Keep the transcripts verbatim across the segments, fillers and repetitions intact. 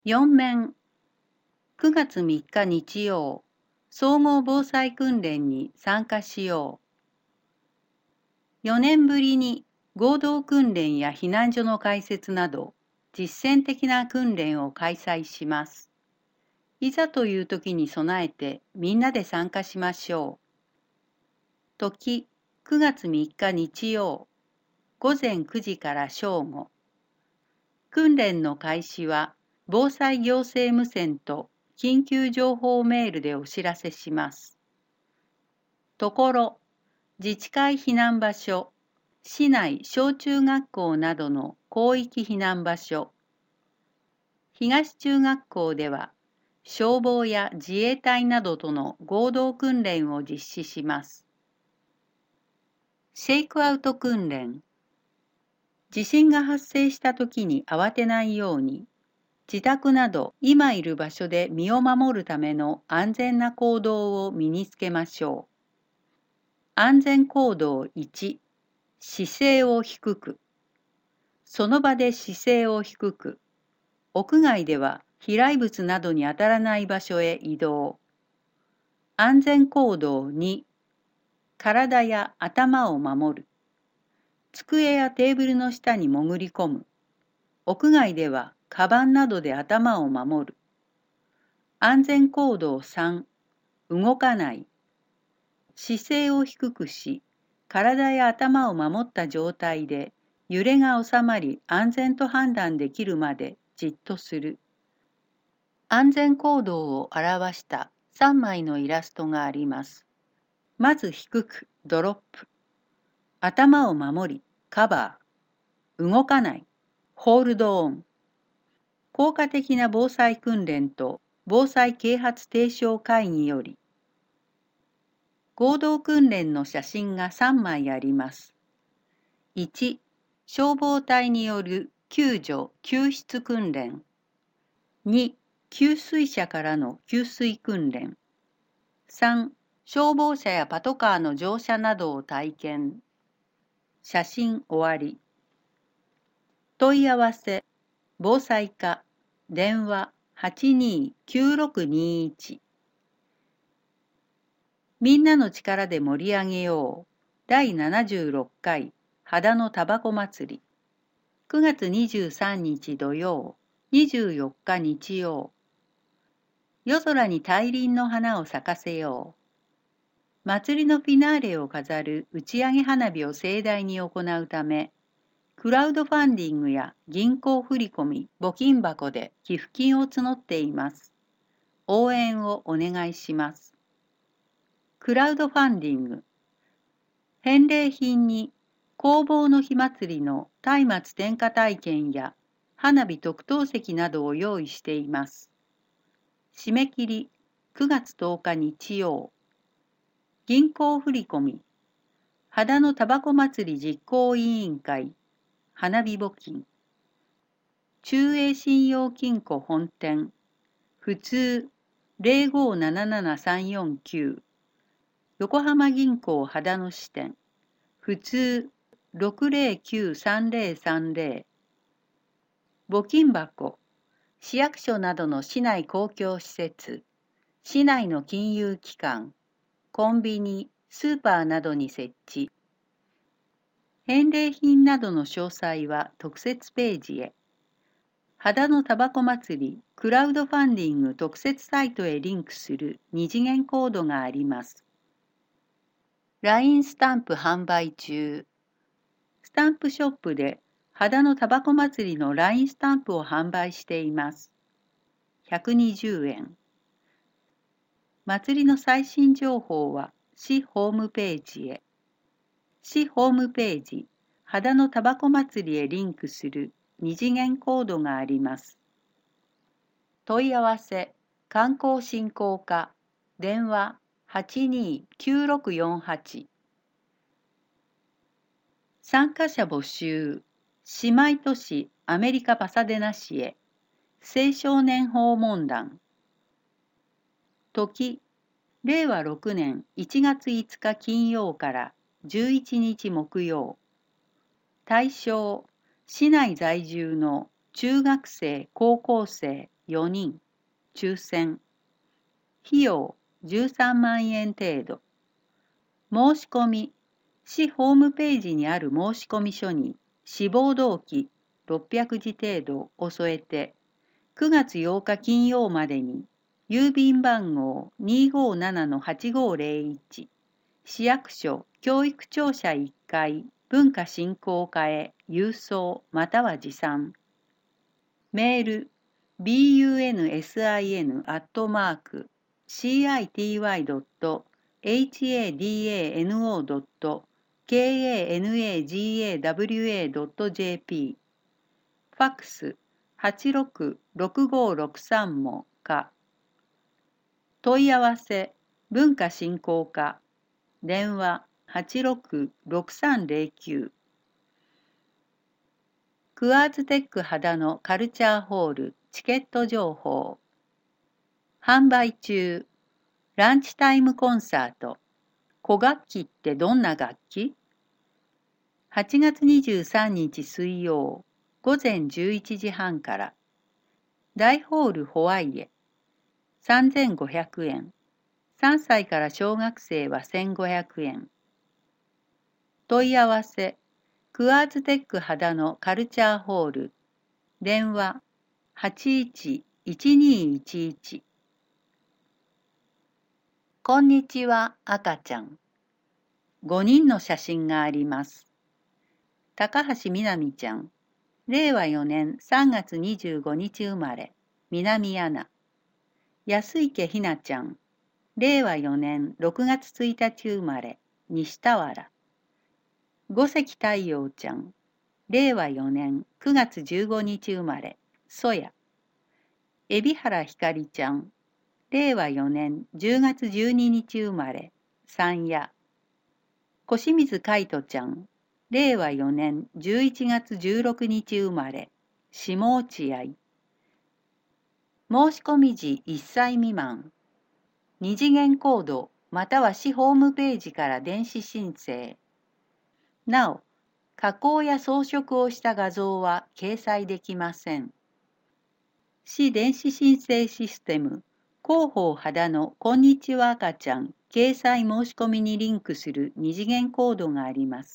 よん面くがつみっか日曜、総合防災訓練に参加しよう。よねんぶりに合同訓練や避難所の開設など実践的な訓練を開催します。いざという時に備えてみんなで参加しましょう。時くがつみっか日曜、ごぜんくじから正午。訓練の開始は防災行政無線と緊急情報メールでお知らせします。ところ、自治会避難場所、市内小中学校などの広域避難場所、東中学校では消防や自衛隊などとの合同訓練を実施します。シェイクアウト訓練。地震が発生した時に慌てないように、自宅など今いる場所で身を守るための安全な行動を身につけましょう。安全行動いち、姿勢を低く。その場で姿勢を低く。屋外では飛来物などに当たらない場所へ移動。安全行動に、体や頭を守る。机やテーブルの下に潜り込む。屋外ではカバンなどで頭を守る。安全行動さん、動かない。姿勢を低くし、体や頭を守った状態で揺れが収まり安全と判断できるまでじっとする。安全行動を表したさんまいのイラストがあります。まず低くドロップ。頭を守りカバー。動かないホールドオン。効果的な防災訓練と防災啓発提唱会議より合同訓練の写真がさんまいあります。いち、消防隊による救助・救出訓練。に、給水車からの給水訓練。さん、消防車やパトカーの乗車などを体験。写真終わり。問い合わせ、防災課、電話はちにーきゅうろくにいち。みんなの力で盛り上げよう。だいななじゅうろっかい秦野たばこ祭り。くがつにじゅうさんにち土曜、にじゅうよっか日曜。夜空に大輪の花を咲かせよう。祭りのフィナーレを飾る打ち上げ花火を盛大に行うため、クラウドファンディングや銀行振込、募金箱で寄付金を募っています。応援をお願いします。クラウドファンディング。返礼品に工房の火祭りの松明点火体験や花火特等席などを用意しています。締め切りくがつとおか日曜。銀行振込、秦野たばこ祭り実行委員会、花火募金。中英信用金庫本店、普通ゼロごーななななさんよんきゅう。横浜銀行秦野支店、普通ろくゼロきゅうさんゼロさんゼロ。募金箱、市役所などの市内公共施設、市内の金融機関、コンビニ、スーパーなどに設置。返礼品などの詳細は特設ページへ。秦野たばこ祭りクラウドファンディング特設サイトへリンクする二次元コードがあります。ライン スタンプ販売中。スタンプショップで秦野たばこ祭りの ライン スタンプを販売しています。ひゃくにじゅうえん。祭りの最新情報は市ホームページへ。市ホームページ、秦野たばこ祭りへリンクする二次元コードがあります。問い合わせ、観光振興課、電話はちにーきゅうろくよんはち。参加者募集、姉妹都市アメリカパサデナ市へ、青少年訪問団。時、れいわろくねんいちがついつか金曜からじゅういちにち木曜。対象、市内在住の中学生、高校生、 よにん、抽選。費用じゅうさんまんえん程度。申し込み、市ホームページにある申込書に志望動機ろっぴゃくじ程度を添えて、くがつようか金曜までに、郵便番号 にーごーななのはちごーぜろいち、市役所教育庁舎いっかい文化振興課へ郵送または持参。メール ビーユーエヌエスアイエヌ アットマーク シーアイティーワイ ドット エイチエーディーエーエヌオー ドット ケーエーエヌエージーエーダブリューエー ドット ジェーピー。ファックスはちろくろくごーろくさんもか。問い合わせ文化振興課電話はちろくろくさんぜろきゅう。クアーズテック秦野カルチャーホールチケット情報。販売中。ランチタイムコンサート。古楽器ってどんな楽器？ はち 月にじゅうさんにち水曜午前じゅういちじはんから。大ホールホワイエ。さんぜんごひゃくえん。さんさいから小学生はせんごひゃくえん。問い合わせ。クアーズテック秦野カルチャーホール。電話はちいちいちにいちいち。こんにちは、赤ちゃん。ごにんの写真があります。高橋みなみちゃん。れいわよねんさんがつにじゅうごにち生まれ。南アナ。安池ひなちゃん。れいわよねんろくがつついたち生まれ。西田原。五関太陽ちゃん。れいわよねんくがつじゅうごにち生まれ。曽谷。海老原ひかりちゃん。れいわよねんじゅうがつじゅうににち生まれ。山谷。小清水海斗ちゃん。れいわよねんじゅういちがつじゅうろくにち生まれ。下落合。申し込み時いっさい未満。二次元コードまたは市ホームページから電子申請。なお、加工や装飾をした画像は掲載できません。市電子申請システム広報秦野こんにちは赤ちゃん掲載申し込みにリンクする二次元コードがあります。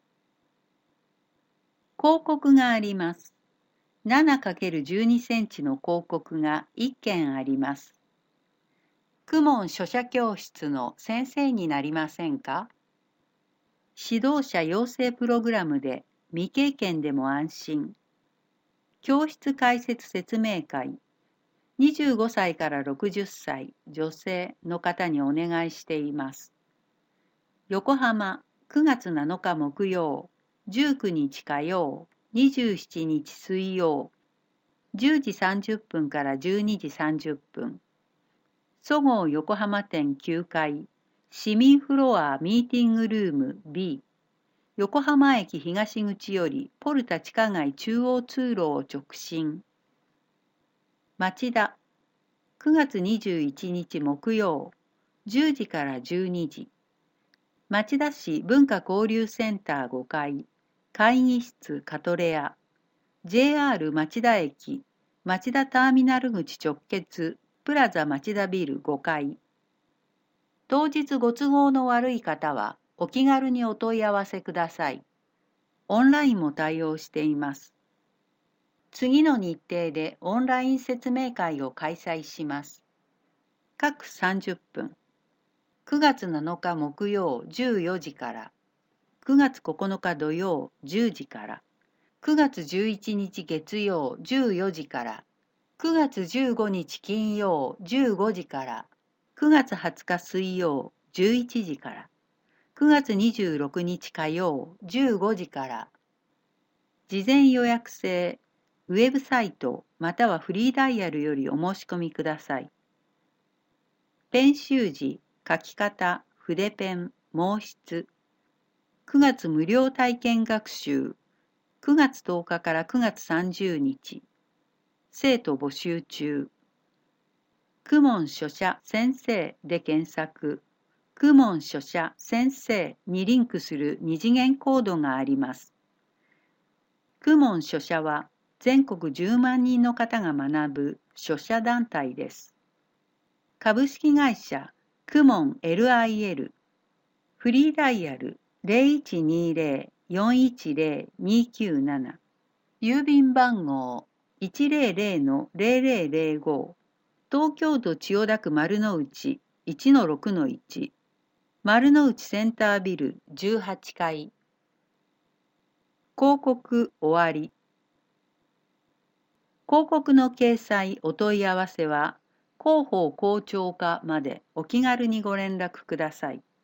広告があります。ななかけるじゅうにセンチの広告がいっけんあります。公文書写教室の先生になりませんか？指導者養成プログラムで未経験でも安心。教室開設説明会。にじゅうごさいからろくじゅっさい女性の方にお願いしています。横浜くがつなのか木曜、じゅうくにち火曜、にじゅうしちにち水曜、じゅうじさんじゅっぷんからじゅうにじさんじゅっぷん。そごう横浜店きゅうかい、市民フロアミーティングルーム ビー、横浜駅東口よりポルタ地下街中央通路を直進。町田くがつにじゅういちにち木曜、じゅうじからじゅうにじ。町田市文化交流センターごかい、会議室カトレア、ジェイアール 町田駅、町田ターミナル口直結、プラザ町田ビルごかい。当日ご都合の悪い方はお気軽にお問い合わせください。オンラインも対応しています。次の日程でオンライン説明会を開催します。各さんじゅっぷん。くがつなのか木曜じゅうよじから、くがつここのか土曜じゅうじから、くがつじゅういちにち月曜じゅうよじから、くがつじゅうごにち金曜じゅうごじから、くがつはつか水曜じゅういちじから、くがつにじゅうろくにち火曜じゅうごじから、事前予約制、ウェブサイトまたはフリーダイヤルよりお申し込みください。編集時、書き方、筆ペン、毛筆。くがつ無料体験学習。くがつとおかからくがつさんじゅうにち。生徒募集中。公文書写先生で検索。公文書写先生にリンクする二次元コードがあります。公文書写は全国じゅうまんにんの方が学ぶ書者団体です。株式会社クモン エルアイエル、フリーダイヤル ゼロいちにゼロ よんいちゼロ にきゅうなな、郵便番号 いちゼロゼロ ゼロゼロゼロご、東京都千代田区丸の内 いちのろくのいち、丸の内センタービルじゅうはちかい。広告終わり。広告の掲載お問い合わせは広報広聴課までお気軽にご連絡ください。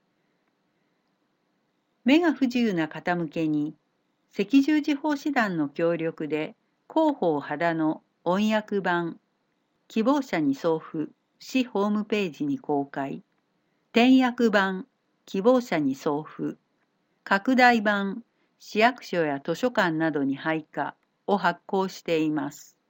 目が不自由な方向けに赤十字奉仕団の協力で広報肌の音訳版、希望者に送付、市ホームページに公開、点訳版、希望者に送付、拡大版、市役所や図書館などに配下を発行しています。